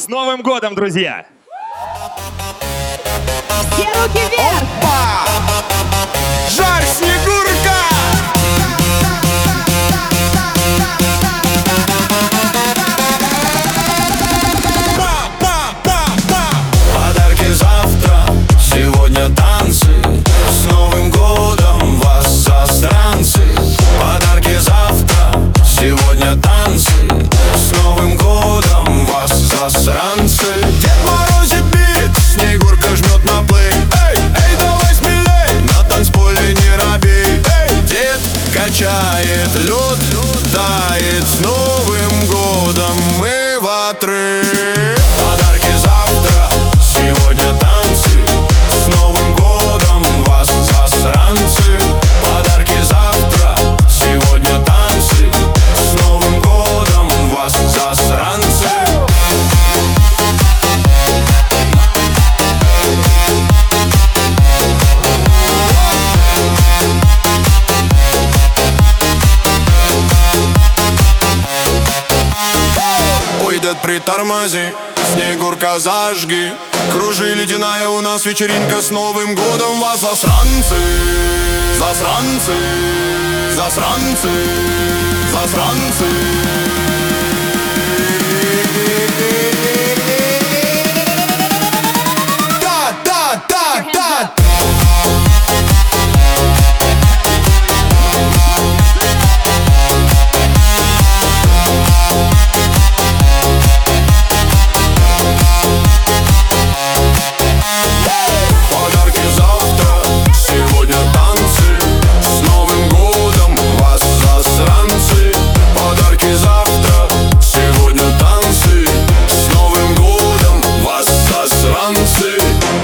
С Новым годом, друзья! Все руки вверх! Опа! Жарь, Снегурка! Подарки завтра, сегодня танцы. С Новым годом вас, засранцы! Подарки завтра, сегодня танцы. С Новым годом вас, засранцы! Дед Морозит бит, Снегурка жмет на плей. Эй, эй, давай смелей, на танцполе не робей. Эй, дед качает лед, тает. С Новым годом мы в отрыв. Подарки завтра, сегодня танцы. С Новым годом вас, засранцы! Подарки завтра, сегодня танцы. С Новым годом вас, засранцы! Ой, дед, притормози, Снегурка, зажги. Кружи, ледяная у нас вечеринка. С Новым годом вас, засранцы! Засранцы! Засранцы! Засранцы! Да-да-да-да! Подарки завтра, сегодня танцы. С Новым годом вас, засранцы! Подарки завтра, сегодня танцы. С Новым годом вас, засранцы!